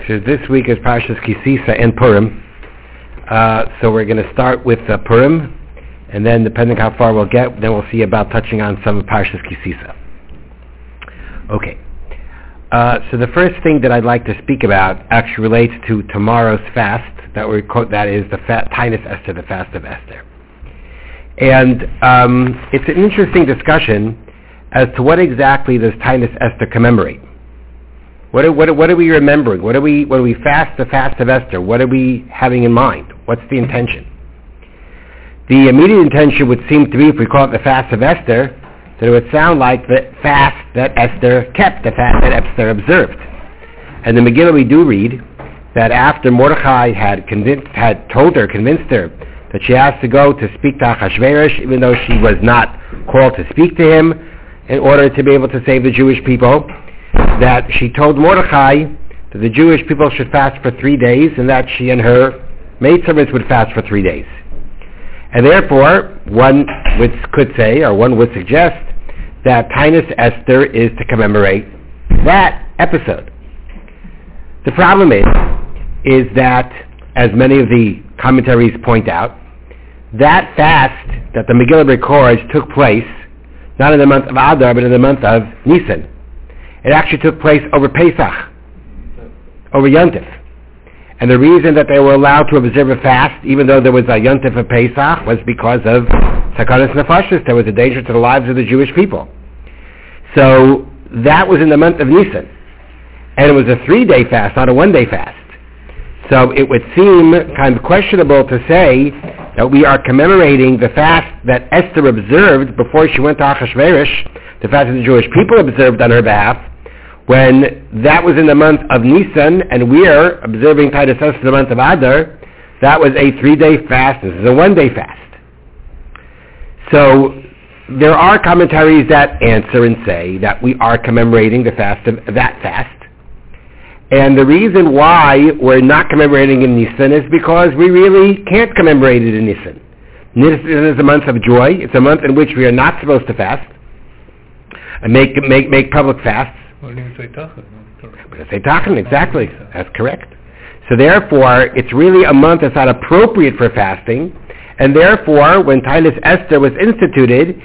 So this week is Parshas Kisisa and Purim. So we're going to start with Purim, and then depending how far we'll get, then we'll see about touching on some of Parshas Kisisa. Okay. So the first thing that I'd like to speak about actually relates to tomorrow's fast. That is the Tainus Esther, the fast of Esther. And it's an interesting discussion as to what exactly does Tainus Esther commemorate. What are we remembering? When we fast the fast of Esther, what are we having in mind? What's the intention? The immediate intention would seem to be, if we call it the fast of Esther, that it would sound like the fast that Esther kept, the fast that Esther observed. And in the Megillah we do read that after Mordechai had convinced her that she has to go to speak to Achashverosh, even though she was not called to speak to him, in order to be able to save the Jewish people, that she told Mordechai that the Jewish people should fast for 3 days, and that she and her maidservants would fast for 3 days. And therefore, one would suggest that Tainus Esther is to commemorate that episode. The problem is that, as many of the commentaries point out, that fast that the Megillah records took place not in the month of Adar, but in the month of Nisan. It actually took place over Pesach, over Yontif. And the reason that they were allowed to observe a fast, even though there was a Yontif of Pesach, was because of Sakanas Nefashis. There was a danger to the lives of the Jewish people. So that was in the month of Nisan. And it was a 3-day fast, not a 1-day fast. So it would seem kind of questionable to say that we are commemorating the fast that Esther observed before she went to Achashverosh, the fast that the Jewish people observed on her behalf, when that was in the month of Nisan, and we are observing Tainus Esther in the month of Adar. That was a 3-day fast. This is a 1-day fast. So there are commentaries that answer and say that we are commemorating the fast of that fast. And the reason why we're not commemorating in Nisan is because we really can't commemorate it in Nisan. Nisan is a month of joy. It's a month in which we are not supposed to fast and make public fasts. Well, it's say Tachan, exactly. That's correct. So therefore, it's really a month that's not appropriate for fasting, and therefore, when Tainus Esther was instituted,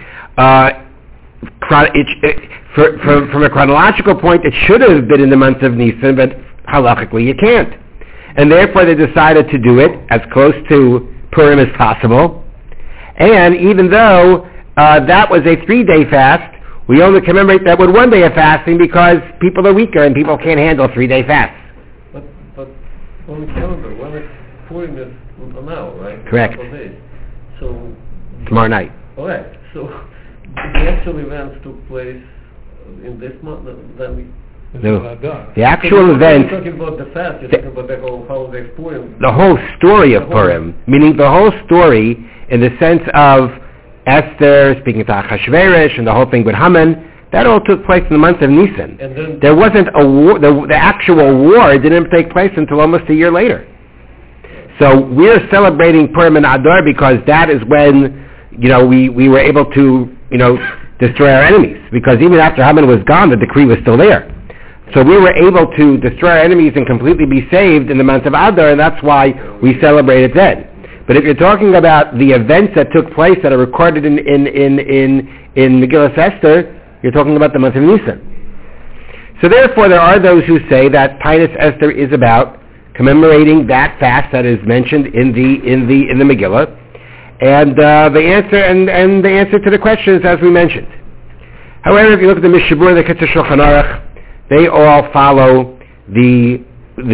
from a chronological point, it should have been in the month of Nisan, but halachically you can't. And therefore they decided to do it as close to Purim as possible. And even though that was a 3-day fast, we only commemorate that with 1 day of fasting because people are weaker and people can't handle 3-day fasts. But on the calendar, when Purim is now, right? Correct. So tomorrow night. All right. So the actual events took place in this month, then no. The actual event. You're talking about the fast. You're talking about the whole holiday of Purim. The whole story of Purim, meaning the whole story in the sense of Esther speaking to Achashverosh and the whole thing with Haman, that all took place in the month of Nisan. And then there wasn't a war. The actual war didn't take place until almost a year later. So we're celebrating Purim and Adar because that is when we were able to destroy our enemies, because even after Haman was gone, the decree was still there. So we were able to destroy our enemies and completely be saved in the month of Adar, and that's why we celebrate it then. But if you're talking about the events that took place that are recorded in Megillah Esther, you're talking about the month of Nisan. So therefore, there are those who say that Tainus Esther is about commemorating that fast that is mentioned in the Megillah. And the answer to the question is as we mentioned. However, if you look at the Mishabur, the Ketzur Shulchan Aruch, they all follow the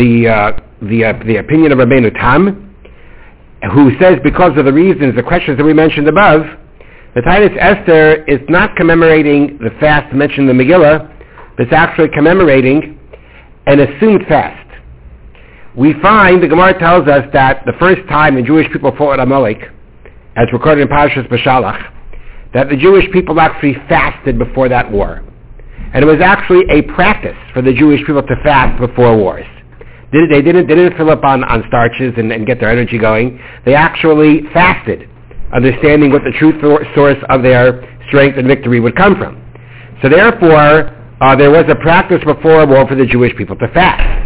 opinion of Rabbeinu Tam, who says because of the questions that we mentioned above, the Tainus Esther is not commemorating the fast mentioned in the Megillah, but it's actually commemorating an assumed fast. We find, the Gemara tells us that the first time the Jewish people fought Amalek, as recorded in Parashas Beshalach, that the Jewish people actually fasted before that war. And it was actually a practice for the Jewish people to fast before wars. They didn't fill up on starches and get their energy going. They actually fasted, understanding what the true source of their strength and victory would come from. So therefore, there was a practice before a war for the Jewish people to fast.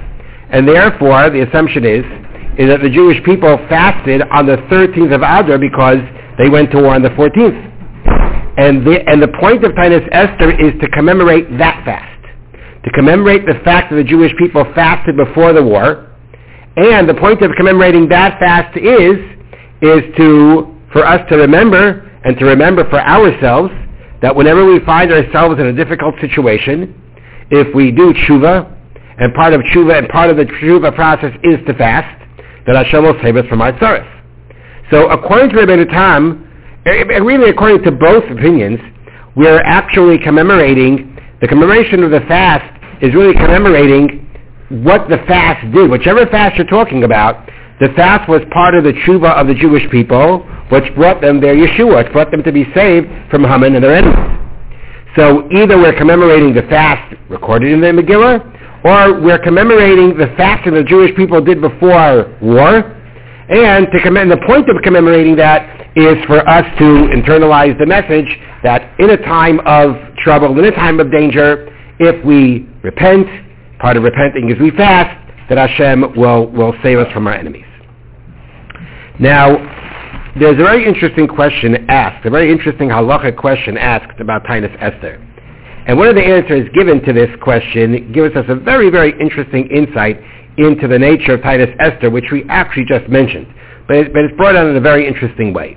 And therefore, the assumption is that the Jewish people fasted on the 13th of Adar because they went to war on the 14th. And the point of Taanis Esther is to commemorate that fast, to commemorate the fact that the Jewish people fasted before the war. And the point of commemorating that fast is for us to remember, and to remember for ourselves, that whenever we find ourselves in a difficult situation, if we do tshuva, and part of the tshuva process is to fast, that Hashem will save us from our tzaras. So according to Rabbeinu Tam, really according to both opinions, we're actually commemorating, the commemoration of the fast is really commemorating what the fast did. Whichever fast you're talking about, the fast was part of the tshuva of the Jewish people, which brought them their Yeshua, which brought them to be saved from Haman and their enemies. So either we're commemorating the fast recorded in the Megillah, or we're commemorating the fast that the Jewish people did before war, and the point of commemorating that is for us to internalize the message that in a time of trouble, in a time of danger, if we repent, part of repenting is we fast, that Hashem will save us from our enemies. Now, there's a very interesting question asked, a very interesting halachic question asked about Taanis Esther. And one of the answers given to this question gives us a very, very interesting insight into the nature of Taanis Esther, which we actually just mentioned. But it's brought out in a very interesting way.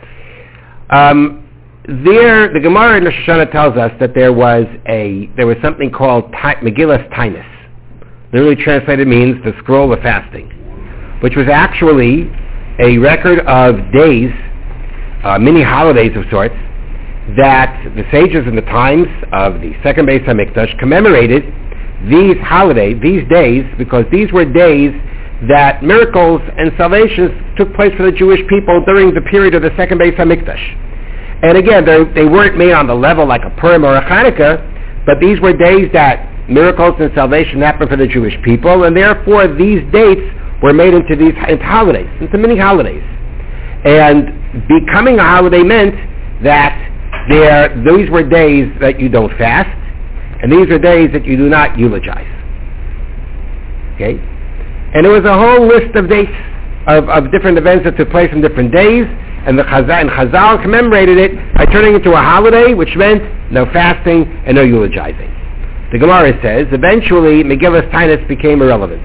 The Gemara in Rosh Hashanah tells us that there was something called Megillas Taanis. Literally translated means the scroll of fasting, which was actually a record of days, mini holidays of sorts, that the sages in the times of the second Beis HaMikdash commemorated these holidays, these days, because these were days that miracles and salvations took place for the Jewish people during the period of the second Beis HaMikdash. And again, they weren't made on the level like a Purim or a Hanukkah, but these were days that miracles and salvation happened for the Jewish people, and therefore these dates were made into holidays, into mini holidays. And becoming a holiday meant that these were days that you don't fast, and these are days that you do not eulogize. Okay? And there was a whole list of dates of different events that took place on different days, and Chazal commemorated it by turning it into a holiday, which meant no fasting and no eulogizing. The Gemara says, eventually Megillas Taanis became irrelevant.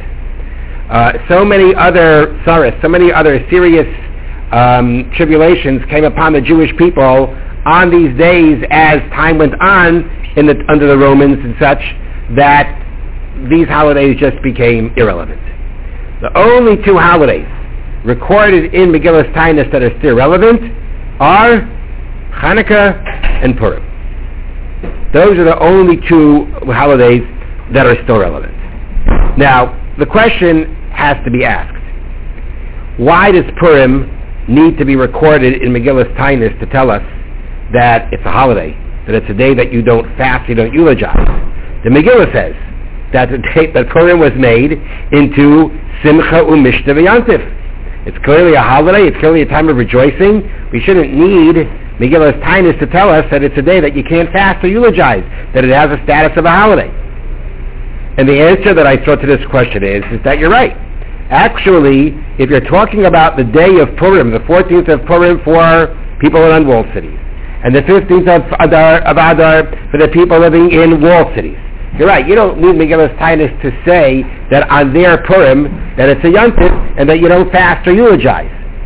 So many other serious tribulations came upon the Jewish people on these days as time went on under the Romans and such, that these holidays just became irrelevant. The only two holidays recorded in Megillas Taanis that are still relevant are Hanukkah and Purim. Those are the only two holidays that are still relevant. Now, the question has to be asked, why does Purim need to be recorded in Megillas Taanis to tell us that it's a holiday, that it's a day that you don't fast, you don't eulogize? The Megillah says that the date that Purim was made into Simcha U'Mishta V'Yantif. It's clearly a holiday, it's clearly a time of rejoicing. We shouldn't need Megillas Taanis to tell us that it's a day that you can't fast or eulogize, that it has a status of a holiday. And the answer that I throw to this question is that you're right. Actually, if you're talking about the day of Purim, the 14th of Purim for people in unwalled cities, and the 15th of Adar for the people living in walled cities, you're right, you don't need Megillas Taanis to say that on their Purim that it's a Yontif and that you don't fast or eulogize.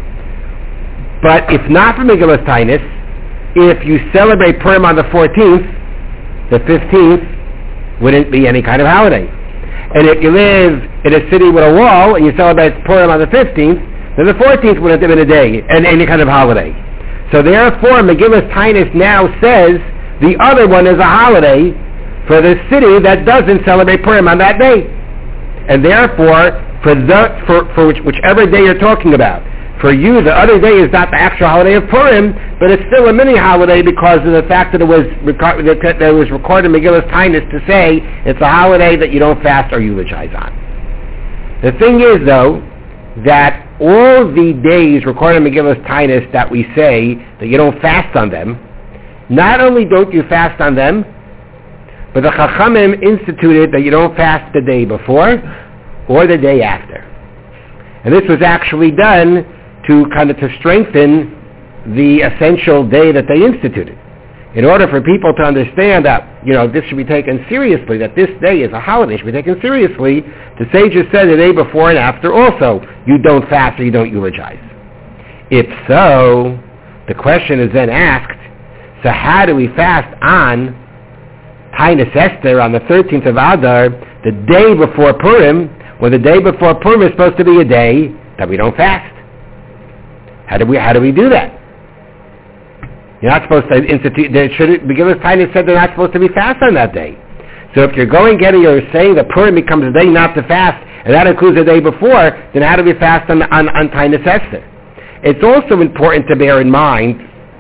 But if not for Megillas Taanis, if you celebrate Purim on the 14th, the 15th wouldn't be any kind of holiday. And if you live in a city with a wall and you celebrate Purim on the 15th, then the 14th wouldn't have been a day and any kind of holiday. So therefore, Megillas Taanis now says the other one is a holiday for the city that doesn't celebrate Purim on that day. And therefore, for whichever day you're talking about, for you, the other day is not the actual holiday of Purim, but it's still a mini holiday because of the fact that it was recorded in Megillas Taanis to say it's a holiday that you don't fast or eulogize on. The thing is, though, that all the days recorded in Megillas Taanis that we say that you don't fast on them, not only don't you fast on them, but the Chachamim instituted that you don't fast the day before, or the day after. And this was actually done to strengthen the essential day that they instituted. In order for people to understand that, this should be taken seriously, that this day is a holiday, should be taken seriously, the sages said the day before and after also, you don't fast or you don't eulogize. If so, the question is then asked, so how do we fast on Taanis Esther on the 13th of Adar, the day before Purim, when the day before Purim is supposed to be a day that we don't fast? How do we do that? You're not supposed to institute, Megillas Taanis said they're not supposed to be fast on that day. So if you're you're saying that Purim becomes a day not to fast, and that includes the day before, then how do we fast on Taanis Esther? It's also important to bear in mind,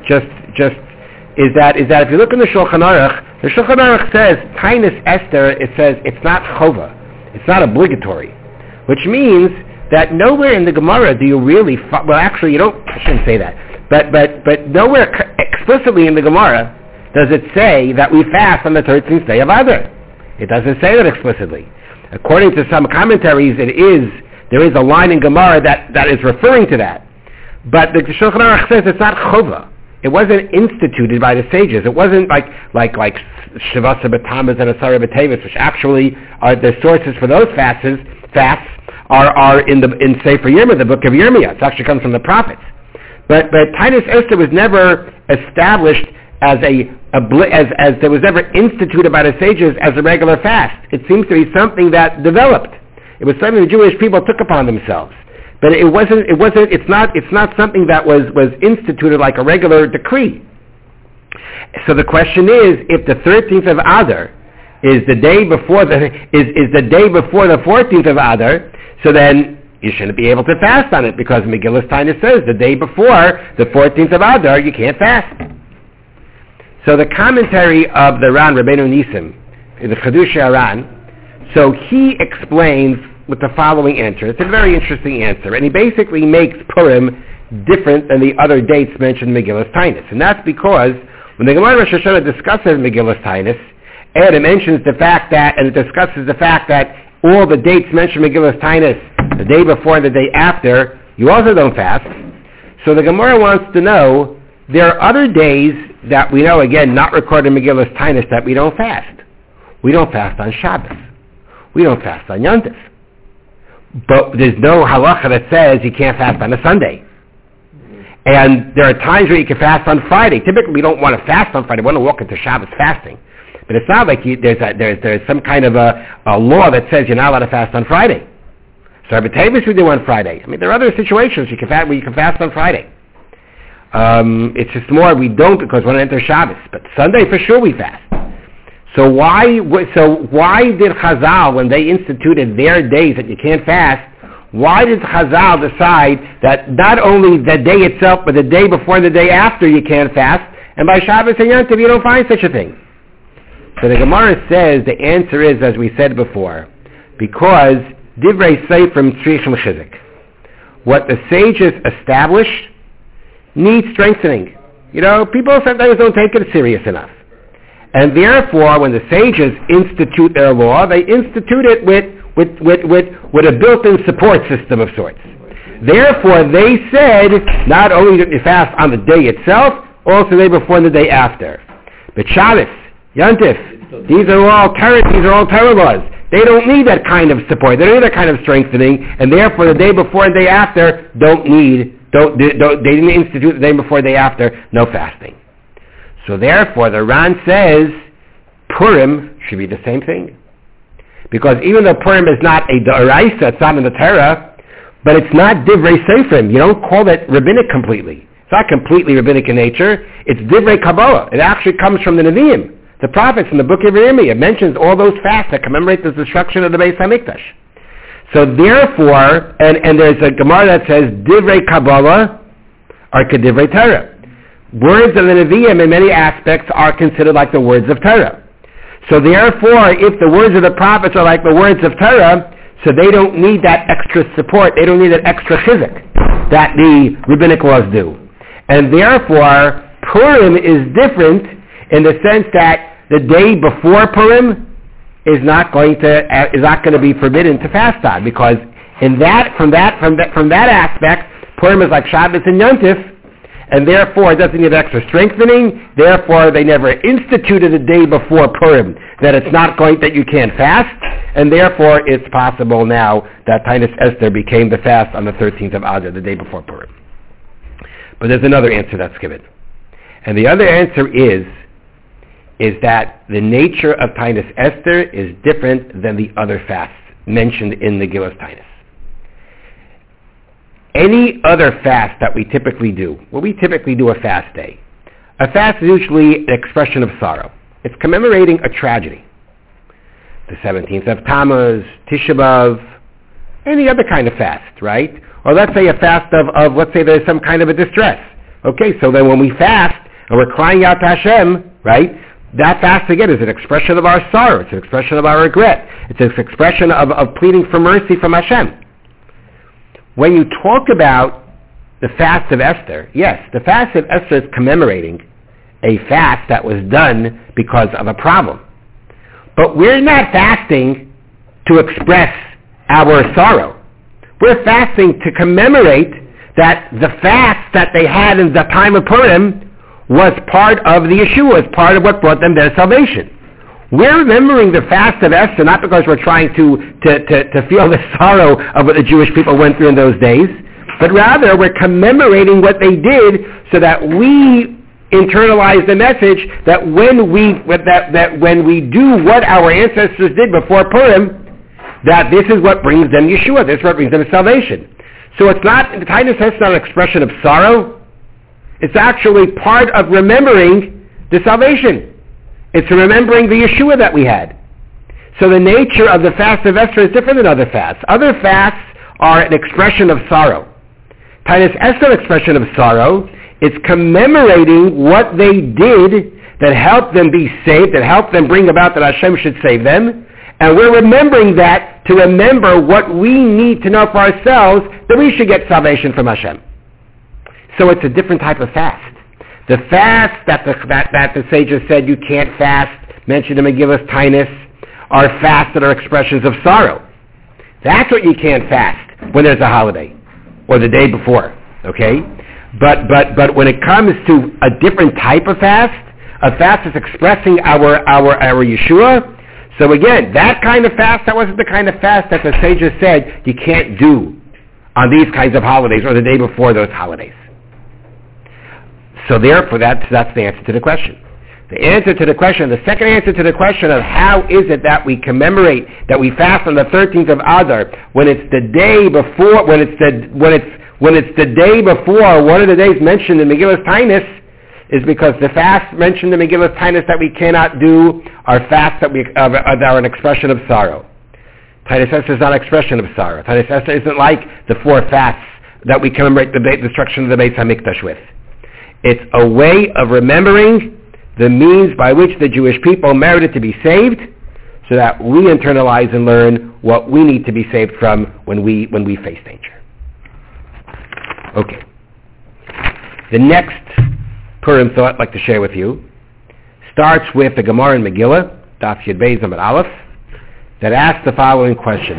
is that if you look in the Shulchan Aruch says, Taanis Esther, it says it's not chova, it's not obligatory, which means that nowhere in the Gemara do you really, I shouldn't say that, but nowhere explicitly in the Gemara does it say that we fast on the 13th day of Adar. It doesn't say that explicitly. According to some commentaries, there is a line in Gemara that is referring to that. But the Shulchan Aruch says it's not chova. It wasn't instituted by the sages. It wasn't like Shavasa B'Tammuz and Asara B'Tevis, which actually are the sources for those fasts are in Sefer Yirmiyah, the book of Yirmiyah. It actually comes from the prophets. But Taanis Esther was never established as there was never instituted by the sages as a regular fast. It seems to be something that developed. It was something the Jewish people took upon themselves. But it's not something that was instituted like a regular decree. So the question is, if the 13th of Adar is the day before the 14th of Adar, so then you shouldn't be able to fast on it, because Megillas Taanis says the day before the 14th of Adar you can't fast. So the commentary of the Ran, Rabbeinu Nisim, the Chiddushei HaRan, so he explains with the following answer. It's a very interesting answer, and he basically makes Purim different than the other dates mentioned in Megillas Taanis. And that's because when the Gemara Rosh Hashanah discusses Megillas Taanis, and it mentions the fact that all the dates mentioned in Megillas Taanis, the day before and the day after, you also don't fast. So the Gemara wants to know, there are other days that we know, again, not recorded in Megillas Taanis, that we don't fast. We don't fast on Shabbos. We don't fast on Yom Tov. But there's no halacha that says you can't fast on a Sunday. And there are times where you can fast on Friday. Typically, we don't want to fast on Friday. We want to walk into Shabbos fasting. But it's not like there's some kind of a law that says you're not allowed to fast on Friday. So B'Tevis we do on Friday. I mean, there are other situations where you can fast on Friday. It's just more we don't, because we want to enter Shabbos. But Sunday for sure we fast. So why did Chazal, when they instituted their days that you can't fast, why did Chazal decide that not only the day itself, but the day before and the day after you can't fast, and by Shabbos and Yom Tov you don't find such a thing? So the Gemara says the answer is, as we said before, because Divrei Seifrim Tzrichim Chizik. What the sages established needs strengthening. People sometimes don't take it serious enough. And therefore, when the sages institute their law, they institute it with a built-in support system of sorts. Therefore, they said, not only that you fast on the day itself, also the day before and the day after. But Shabbos, Yom Tov, these are all Torah laws. They don't need that kind of support. They don't need that kind of strengthening, and therefore the day before and day after they didn't institute the day before and day after, no fasting. So therefore, the Ran says Purim should be the same thing. Because even though Purim is not a D'oraisa, it's not in the Torah, but it's not Divrei Seifrim. You don't call it rabbinic completely. It's not completely rabbinic in nature. It's Divrei Kabbalah. It actually comes from the Nevi'im, the prophets in the book of Yirmiyah. It mentions all those fasts that commemorate the destruction of the Beis HaMikdash. So therefore, and there's a Gemara that says Divrei Kabbalah are Kedivrei Torah. Words of the Nevi'im in many aspects are considered like the words of Torah. So therefore, if the words of the prophets are like the words of Torah, so they don't need that extra support, they don't need that extra chizik that the rabbinic laws do. And therefore, Purim is different in the sense that the day before Purim is not going to be forbidden to fast on, because from that aspect, Purim is like Shabbos and Yom Tov, and therefore it doesn't need extra strengthening. Therefore, they never instituted a day before Purim that you can't fast, and therefore it's possible now that Taanis Esther became the fast on the 13th of Adar, the day before Purim. But there's another answer that's given, and the other answer is that the nature of Taanis Esther is different than the other fasts mentioned in the Megillas Taanis. Any other fast that we typically do, we typically do a fast day. A fast is usually an expression of sorrow. It's commemorating a tragedy. The 17th of Tammuz, Tisha B'Av, any other kind of fast, right? Or let's say a fast of let's say there's some kind of a distress. Okay, so then when we fast and we're crying out to Hashem, right, that fast again is an expression of our sorrow. It's an expression of our regret. It's an expression of pleading for mercy from Hashem. When you talk about the fast of Esther, yes, the fast of Esther is commemorating a fast that was done because of a problem. But we're not fasting to express our sorrow. We're fasting to commemorate that the fast that they had in the time of Purim was part of the Yeshua, was part of what brought them their salvation. We're remembering the fast of Esther not because we're trying to feel the sorrow of what the Jewish people went through in those days, but rather we're commemorating what they did so that we internalize the message that when we do what our ancestors did before Purim, that this is what brings them Yeshua, this is what brings them salvation. So it's not, the Taanis Esther is not an expression of sorrow, it's actually part of remembering the salvation. It's remembering the Yeshua that we had. So the nature of the fast of Esther is different than other fasts. Other fasts are an expression of sorrow. Taanis Esther is an expression of sorrow. It's commemorating what they did that helped them be saved, that helped them bring about that Hashem should save them. And we're remembering that to remember what we need to know for ourselves, that we should get salvation from Hashem. So it's a different type of fast. The fast that the sages said you can't fast, mentioned in Megillas Taanis, are fasts that are expressions of sorrow. That's what you can't fast when there's a holiday, or the day before, okay? But when it comes to a different type of fast, a fast that's expressing our Yeshua, so again, that kind of fast, that wasn't the kind of fast that the sages said you can't do on these kinds of holidays, or the day before those holidays. So therefore, that's the answer to the question. The answer to the question, the second answer to the question of how is it that we commemorate, that we fast on the 13th of Adar, when it's the day before, when it's the day before one of the days mentioned in Megillas Taanis, is because the fast mentioned in Megillas Taanis that we cannot do are fasts that are an expression of sorrow. Taanis Esther is not an expression of sorrow. Taanis Esther isn't like the four fasts that we commemorate the destruction of the Beis HaMikdash with. It's a way of remembering the means by which the Jewish people merited to be saved, so that we internalize and learn what we need to be saved from when we face danger. Okay. The next Purim thought I'd like to share with you starts with the Gemara in Megillah, Daf Yud Beis Amud Aleph, that asks the following question: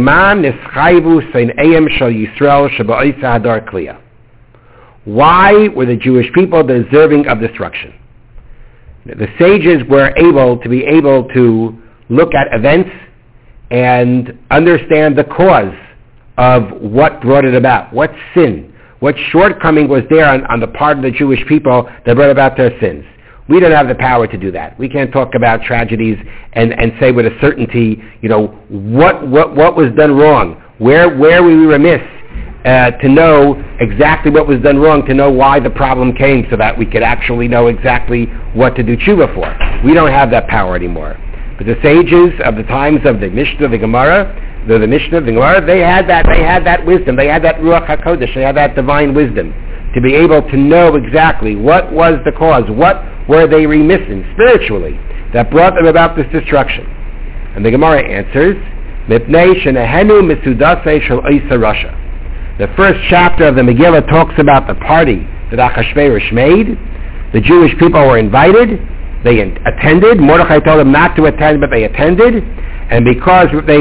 why were the Jewish people deserving of destruction? The sages were able to look at events and understand the cause of what brought it about. What sin, what shortcoming was there on the part of the Jewish people that brought about their sins. We don't have the power to do that. We can't talk about tragedies and say with a certainty, what was done wrong, where were we remiss, to know exactly what was done wrong, to know why the problem came, so that we could actually know exactly what to do tshuva for. We don't have that power anymore. But the sages of the times of the Mishnah, the Gemara, they had that wisdom, they had that Ruach HaKodesh, they had that divine wisdom to be able to know exactly what was the cause, what were they remiss in spiritually that brought them about this destruction. And the Gemara answers, Mipnei shenehenu misudasei shel Isa Rasha. The first chapter of the Megillah talks about the party that Achashverosh made. The Jewish people were invited. they attended. Mordechai told them not to attend, but they attended. And because they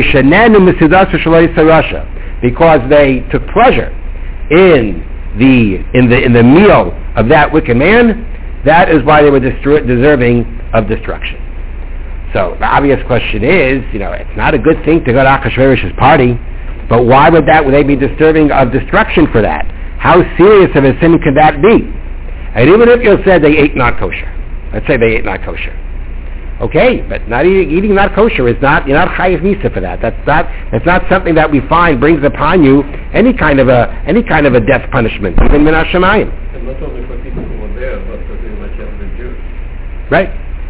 because they took pleasure in the meal of that wicked man, that is why they were deserving of destruction. So the obvious question is, it's not a good thing to go to Achashverosh's party, but why would they be deserving of destruction for that? How serious of a sin could that be? And even if you said they ate not kosher, let's say they ate not kosher, okay, but not eating not kosher is not, you're not chayiv misa for that. That's not something that we find brings upon you any kind of a death punishment, even min hashamayim. And not only for people who were there, but for pretty much every Jew. Right.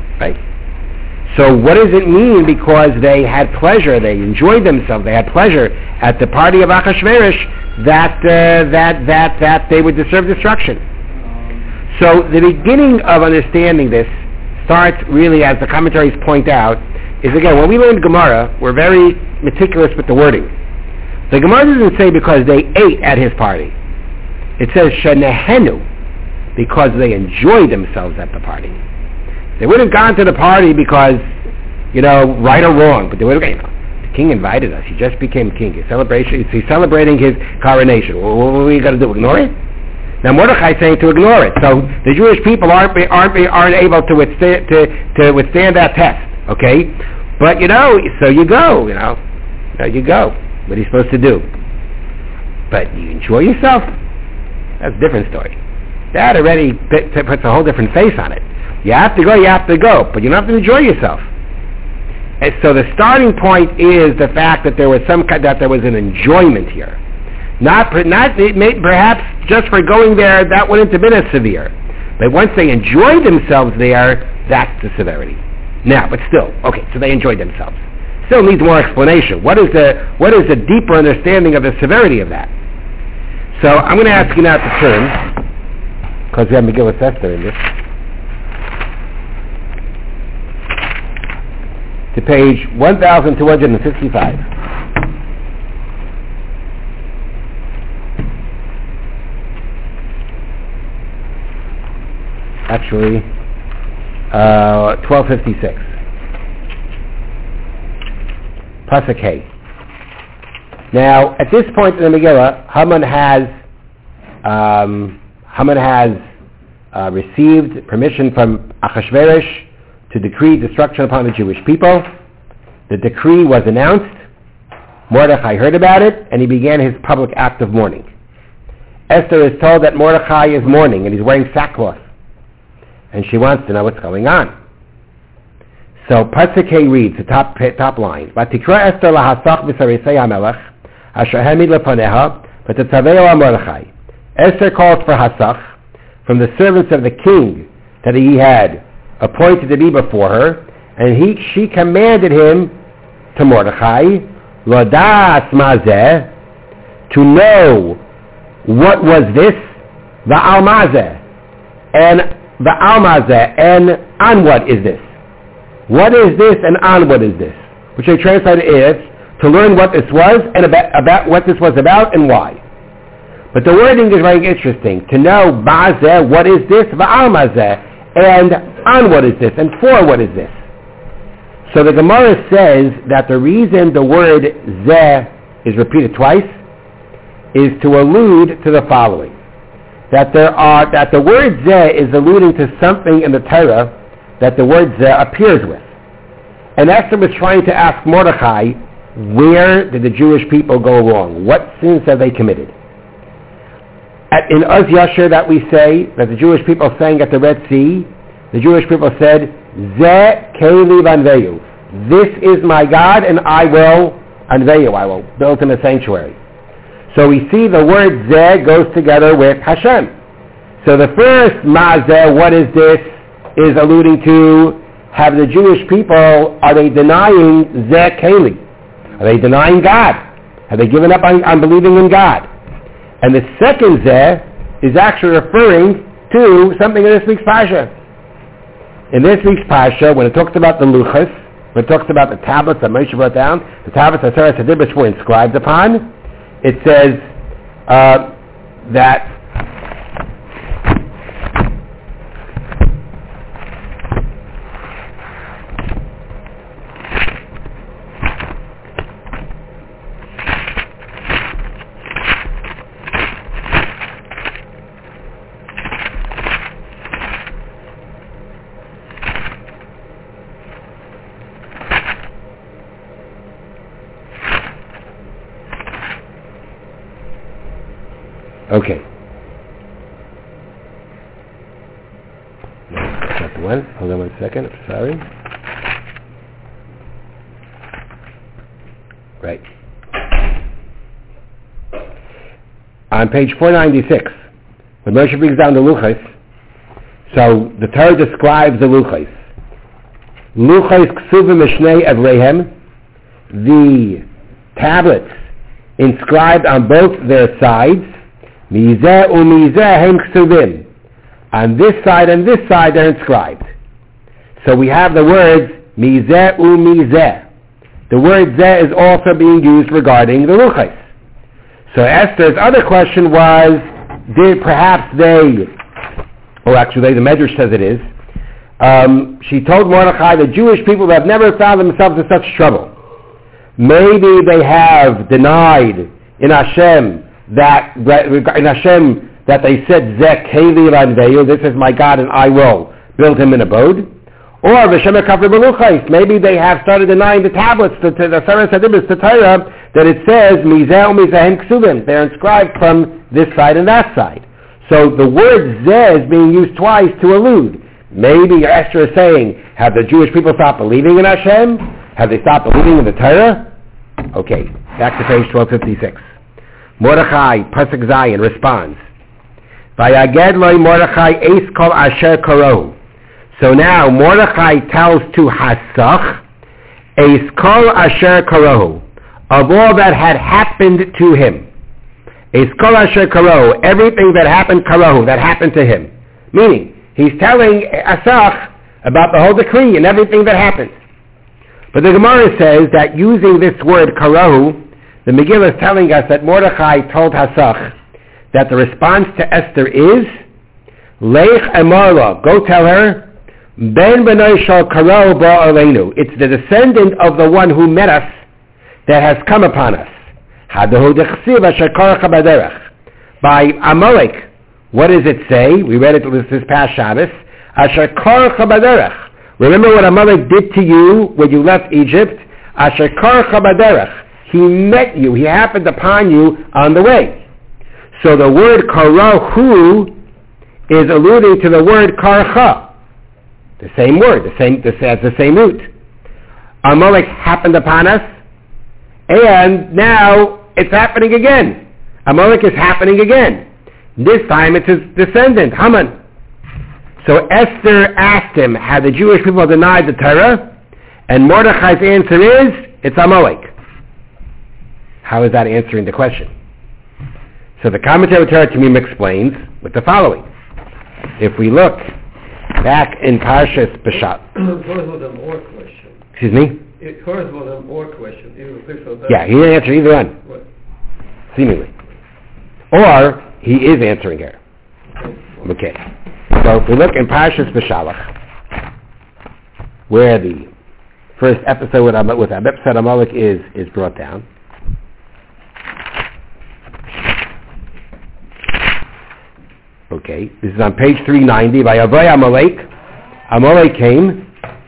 So what does it mean because they had pleasure, they enjoyed themselves, they had pleasure at the party of Achashverosh, that they would deserve destruction? So the beginning of understanding this starts really, as the commentaries point out, is again, when we learn Gemara, we're very meticulous with the wording. The Gemara doesn't say because they ate at his party. It says shenehenu, because they enjoyed themselves at the party. They wouldn't have gone to the party because, right or wrong, but they would have, the king invited us. He just became king. He's celebrating his coronation. What are we going to do? Ignore it? Now Mordechai is saying to ignore it. So the Jewish people aren't able to withstand that test. Okay, but so you go. You go. What are you supposed to do? But you enjoy yourself. That's a different story. That already puts a whole different face on it. You have to go, but you don't have to enjoy yourself. And so the starting point is the fact that there was an enjoyment here. Perhaps just for going there, that wouldn't have been as severe. But once they enjoyed themselves there, that's the severity. Now, but still, okay, so they enjoyed themselves. Still needs more explanation. What is the deeper understanding of the severity of that? So I'm going to ask you now to turn, because we have Megillah Esther in this, to page 1255. Actually, 1256. Pasuk Hay. Now, at this point in the Megillah, Haman has received permission from Achashverosh to decree destruction upon the Jewish people. The decree was announced. Mordechai heard about it, and he began his public act of mourning. Esther is told that Mordechai is mourning, and he's wearing sackcloth. And she wants to know what's going on. So Pasuk Hay reads the top line. Vatikra Esther lahasach b'sarisei hamelech asher hemid lepaneha v'tetzaveo Mordechai. Esther called for Hasach from the servants of the king that he had appointed to be before her, and she commanded him to Mordechai lodas mazeh, to know what was this, va'al mazeh, and va'al mazeh, and on what is this? What is this and on what is this? Which I translated is to learn what this was and about what this was about and why. But the wording is very interesting. To know mazeh, what is this, va'al mazeh, and on what is this, and for what is this. So the Gemara says that the reason the word zeh is repeated twice is to allude to the following. That the word zeh is alluding to something in the Torah that the word zeh appears with. And Esther was trying to ask Mordechai, where did the Jewish people go wrong? What sins have they committed? In Uz Yashar that we say, that the Jewish people sang at the Red Sea, the Jewish people said, Zeh Keli Vanveyu. This is my God, and I will build him a sanctuary. So we see the word Zeh goes together with Hashem. So the first Mazeh, what is this, is alluding to, have the Jewish people, are they denying Zeh Keli? Are they denying God? Have they given up on believing in God? And the second Zeh is actually referring to something in this week's Pasha. In this week's Pasha, when it talks about the Luchas, when it talks about the tablets that Moshe wrote down, the tablets that Sarah Sedibus were inscribed upon, it says that Okay. No, that's not the one. Hold on 1 second. Sorry. Right. On page 496, when Moshe brings down the Luchos, so the Torah describes the Luchos. Luchos ksuvim mishnei avrehem, the tablets inscribed on both their sides, mizeh umizeh hem ksuvim. On this side and this side they're inscribed. So we have the words mizeh umizeh. The word zeh is also being used regarding the Luchos. So Esther's other question was, did perhaps the Medrash says it is, she told Mordechai, the Jewish people have never found themselves in such trouble. Maybe they have denied in Hashem that they said, Zeh Keli Ranveyu, this is my God and I will build him an abode. Or maybe they have started denying the tablets, the Seres Hadibis, the Torah, that it says, Mizeh u'mizeh ksuvim. They're inscribed from this side and that side. So the word Zeh is being used twice to allude. Maybe Esther is saying, have the Jewish people stopped believing in Hashem? Have they stopped believing in the Torah? Okay, back to page 1256. Mordechai, Pasuk Zayin, responds, Vayaged loy Mordechai eis kol asher karohu. So now Mordechai tells to Hasach, eis kol asher karohu, of all that had happened to him. Eis kol asher karohu, everything that happened karohu, that happened to him. Meaning, he's telling Asach about the whole decree and everything that happened. But the Gemara says that using this word karohu, the Megillah is telling us that Mordechai told Hasach that the response to Esther is, Leich emarla, go tell her, Ben b'nai shal karohu ba'aleinu. It's the descendant of the one who met us that has come upon us. By Amalek, what does it say? We read it this past Shabbos. Remember what Amalek did to you when you left Egypt? He met you. He happened upon you on the way. So the word karahu is alluding to the word karcha. The same word, the same root. Amalek happened upon us, and now it's happening again. Amalek is happening again. This time it's his descendant, Haman. So Esther asked him, have the Jewish people denied the Torah? And Mordechai's answer is, it's Amalek. How is that answering the question? So the commentary of Torah Tamim explains with the following. If we look back in Parshas Beshat. It was with an or question. Excuse me? It was with an or question. Yeah, he didn't answer either one. What? Seemingly. Or he is answering her. Okay. So if we look in Parshas Beshalach, where the first episode with Abipsat Amalek is brought down. Okay, this is on page 390. By Avay Amalek, Amalek came.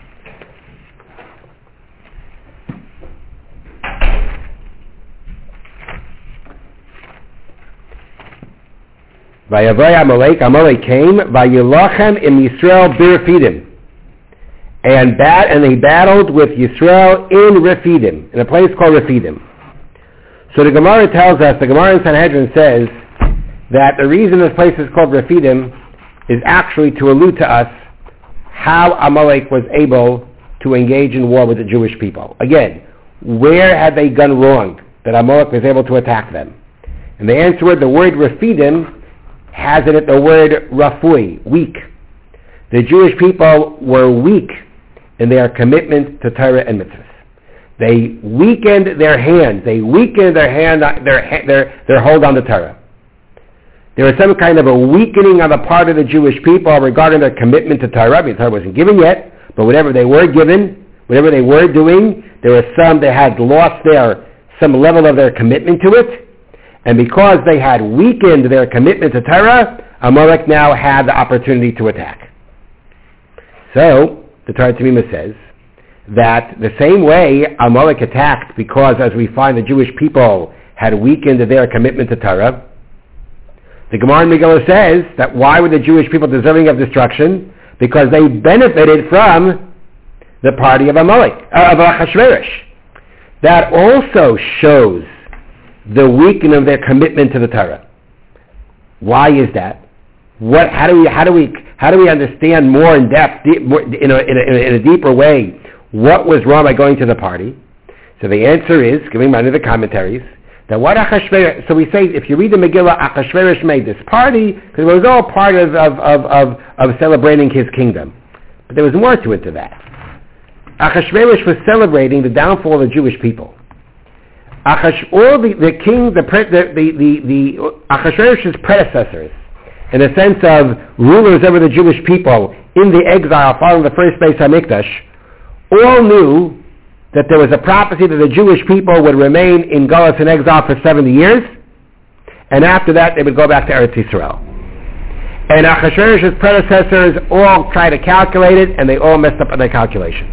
By Avay Amalek, Amalek came. By Yilachem in Yisrael B'Refidim, and he battled with Yisrael in Refidim, in a place called Refidim. So the Gemara tells us, the Gemara in Sanhedrin says, that the reason this place is called Refidim is actually to allude to us how Amalek was able to engage in war with the Jewish people. Again, where had they gone wrong that Amalek was able to attack them? And the answer is the word Refidim has in it the word Rafui, weak. The Jewish people were weak in their commitment to Torah and mitzvahs. They weakened their hand. They weakened their hold on the Torah. There was some kind of a weakening on the part of the Jewish people regarding their commitment to Torah. The Torah wasn't given yet, but whatever they were given, whatever they were doing, there were some that had lost some level of their commitment to it. And because they had weakened their commitment to Torah, Amalek now had the opportunity to attack. So, the Torah Tamima says that the same way Amalek attacked because, as we find, the Jewish people had weakened their commitment to Torah, The Gemara in Megillah says that why were the Jewish people deserving of destruction? Because they benefited from the party of Amalek, of Achashverosh. That also shows the weakening of their commitment to the Torah. Why is that? How do we understand more in depth, in a deeper way, what was wrong by going to the party? So the answer is, giving one of the commentaries, that what Achashverosh, so we say, if you read the Megillah, Achashverosh made this party, because it was all part of celebrating his kingdom. But there was more to it to that. Achashverosh was celebrating the downfall of the Jewish people. Achashverosh's predecessors, in the sense of rulers over the Jewish people in the exile following the first Beis HaMikdash, all knew that there was a prophecy that the Jewish people would remain in Galus and exile for 70 years, and after that they would go back to Eretz Yisrael. And Achashverosh's predecessors all tried to calculate it, and they all messed up on their calculation.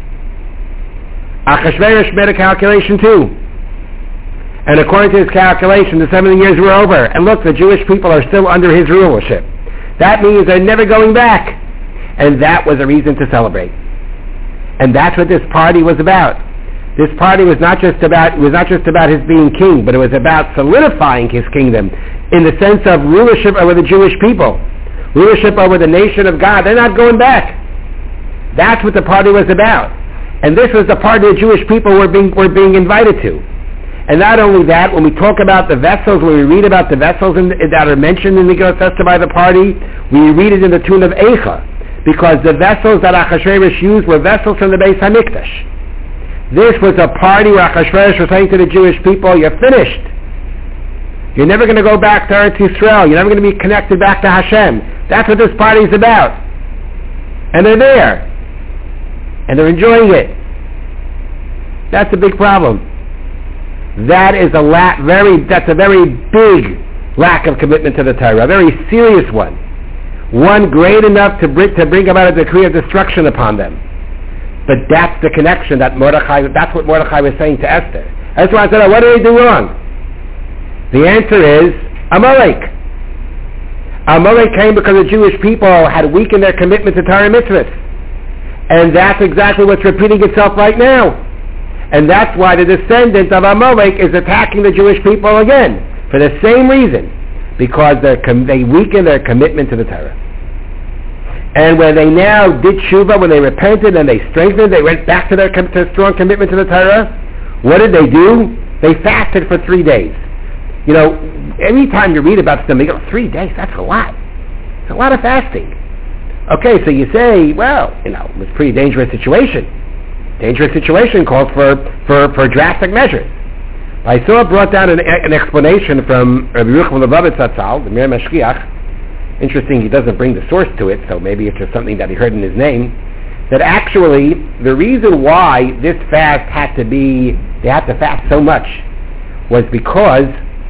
Achashverosh made a calculation too. And according to his calculation, the 70 years were over. And look, the Jewish people are still under his rulership. That means they're never going back. And that was a reason to celebrate. And that's what this party was about. This party was not just about his being king, but it was about solidifying his kingdom in the sense of rulership over the Jewish people, rulership over the nation of God. They're not going back. That's what the party was about. And this was the party the Jewish people were being invited to. And not only that, when we talk about the vessels, when we read about the vessels that are mentioned in the Megillah Esther by the party, we read it in the tune of Eicha, because the vessels that Achashverosh used were vessels from the Beis HaMikdash. This was a party where Achashverosh was saying to the Jewish people, you're finished. You're never going to go back to Eretz Yisrael. You're never going to be connected back to Hashem. That's what this party is about. And they're there. And they're enjoying it. That's a big problem. That's a very big lack of commitment to the Torah, a very serious one. One great enough to bring about a decree of destruction upon them. But that's the connection that's what Mordechai was saying to Esther. That's why I said, what did they do wrong? The answer is Amalek. Amalek came because the Jewish people had weakened their commitment to Torah mitzvahs. And that's exactly what's repeating itself right now. And that's why the descendant of Amalek is attacking the Jewish people again, for the same reason, because they weakened their commitment to the Torah. And when they now did tshuva, when they repented and they strengthened, they went back to their strong commitment to the Torah. What did they do? They fasted for 3 days. You know, anytime you read about them, you go, 3 days, that's a lot. It's a lot of fasting. Okay, so you say, well, it was a pretty dangerous situation. Dangerous situation calls for drastic measures. I saw brought down an explanation from Rabbi Yerucham Lubavitch Zatzal, the Mir Mashkiach. Interesting, he doesn't bring the source to it, so maybe it's just something that he heard in his name. That actually, the reason why this fast they had to fast so much, was because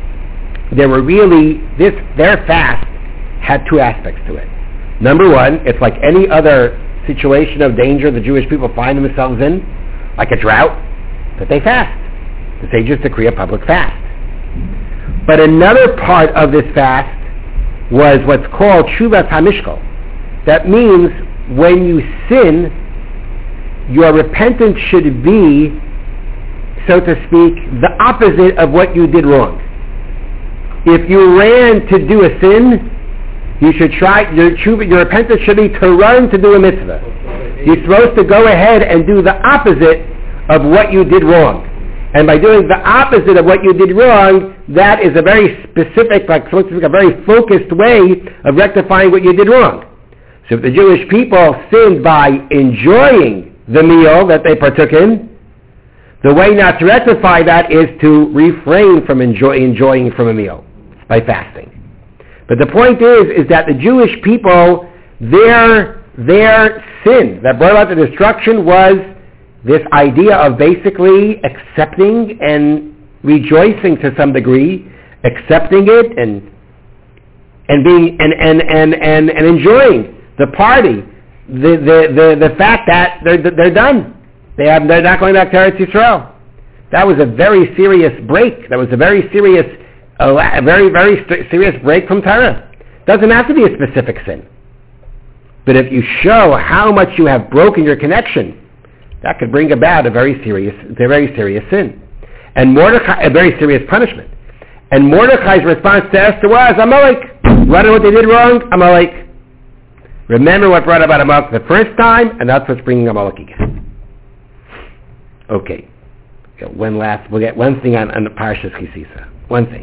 their fast had two aspects to it. Number one, it's like any other situation of danger the Jewish people find themselves in, like a drought, that they fast. The sages decree a public fast. But another part of this fast was what's called Shuvas HaMishkol. That means when you sin, your repentance should be, so to speak, the opposite of what you did wrong. If you ran to do a sin, you should try, your repentance should be to run to do a mitzvah. You're supposed to go ahead and do the opposite of what you did wrong. And by doing the opposite of what you did wrong, that is a very specific, a very focused way of rectifying what you did wrong. So if the Jewish people sinned by enjoying the meal that they partook in, the way not to rectify that is to refrain from enjoying from a meal by fasting. But the point is that the Jewish people, their sin that brought about the destruction was this idea of basically accepting and rejoicing to some degree, accepting it and being and enjoying the party, the fact that they're done. They're not going back to Eretz Yisrael. That was a very serious break. That was a very serious a very, very serious break from Torah. Doesn't have to be a specific sin. But if you show how much you have broken your connection, that could bring about a very serious sin. And Mordechai, a very serious punishment. And Mordechai's response to Esther was, Amalek. Remember what they did wrong? Amalek. Remember what brought about Amalek the first time, and that's what's bringing Amalek again. Okay. We'll get one thing on the Parshas Kisisa. One thing.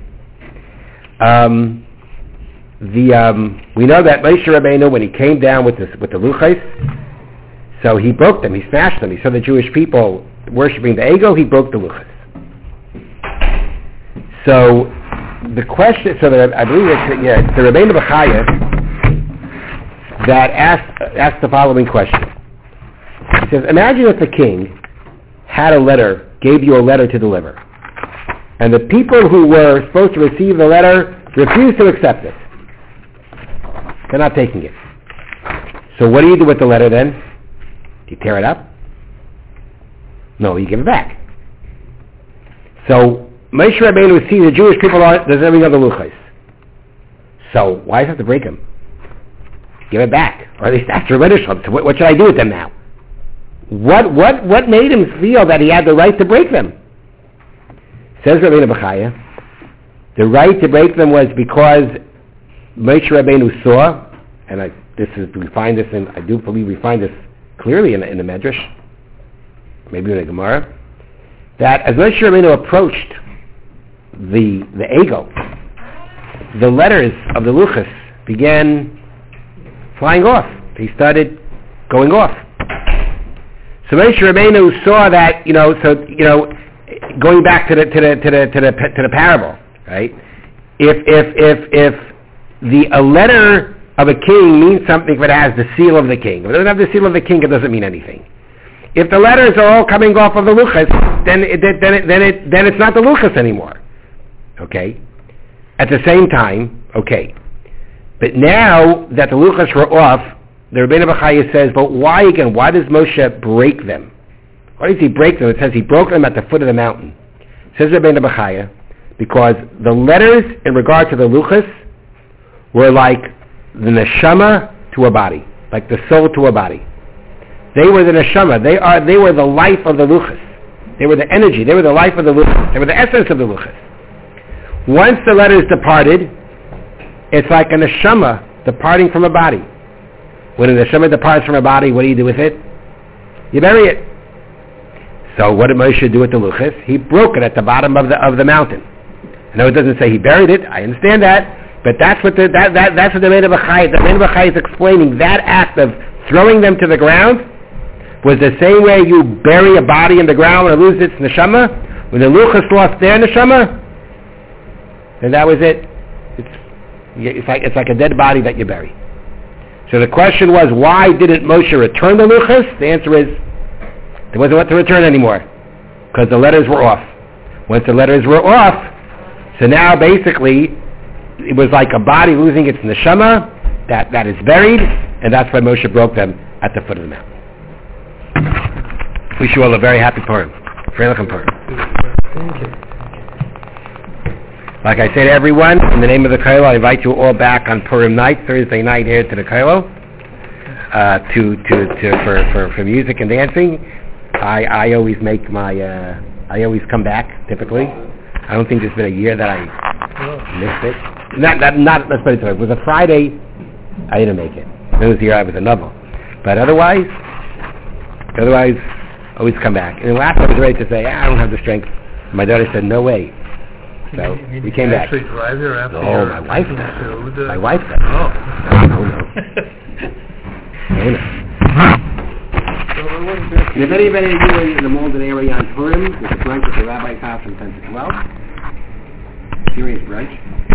We know that Moshe Rabbeinu, when he came down with the luchos, so he broke them, he smashed them. He saw the Jewish people worshiping the ego, he broke the luchos. So the question, I believe it's the Rabbeinu Bechaya that asked the following question. He says, imagine if the king had a letter, gave you a letter to deliver, and the people who were supposed to receive the letter refused to accept it. They're not taking it. So what do you do with the letter then? Do you tear it up? No, you give it back. So Moshe Rabbeinu sees the Jewish people there's every other luchos. So why does he have to break them? Give it back, or at least ask the Rebbeinu. So what should I do with them now? What made him feel that he had the right to break them? Says Rabbeinu Bechaya, the right to break them was because Moshe Rabbeinu saw, and I do believe we find this clearly in the Medrash, maybe in the Gemara, that as Moshe Rabbeinu approached the ego, the letters of the luchos began flying off. They started going off. So Moshe Rabbeinu saw that, going back to the parable, right? If a letter of a king means something if it has the seal of the king. If it doesn't have the seal of the king, it doesn't mean anything. If the letters are all coming off of the luchos, then it's not the luchos anymore. Okay? At the same time, okay. But now that the luchos were off, the Rabbeinu Bechaya says, but why again? Why does Moshe break them? Why does he break them? It says he broke them at the foot of the mountain. Says Rabbeinu Bechaya, because the letters in regard to the luchos were like the neshama to a body, like the soul to a body. They were the neshama. They were the life of the luchos. They were the energy. They were the life of the luchos. They were the essence of the luchos. Once the letters departed, it's like a neshama departing from a body. When a neshama departs from a body, what do you do with it? You bury it. So what did Moshe do with the luchos? He broke it at the bottom of the mountain. I know it doesn't say he buried it. I understand that. But that's what the Rabbeinu Bechaya is explaining. That act of throwing them to the ground was the same way you bury a body in the ground and lose its neshama. When the luchos lost their neshama, then that was it. It's like a dead body that you bury. So the question was, why didn't Moshe return the luchos? The answer is, there wasn't what to return anymore, because the letters were off. Once the letters were off, so now basically it was like a body losing its neshama that is buried, and that's why Moshe broke them at the foot of the mountain. Wish you all a very happy Purim. Freilichen Purim. Thank you. Like I say to everyone, in the name of the Kollel, I invite you all back on Purim night, Thursday night, here to the Kollel, for music and dancing. I always make I always come back, typically. I don't think there's been a year that I missed it. Let's put it this way. It was a Friday, I didn't make it. It was the year I was a novel. But otherwise, always come back. And last I was ready to say, I don't have the strength. My daughter said, no way. So we came back. Actually drive there after my wife does. My wife does. Oh. No. And if anybody is in the Malden area on Purim, there's a brunch at the Rabbi's house from 10 to 12. Serious brunch.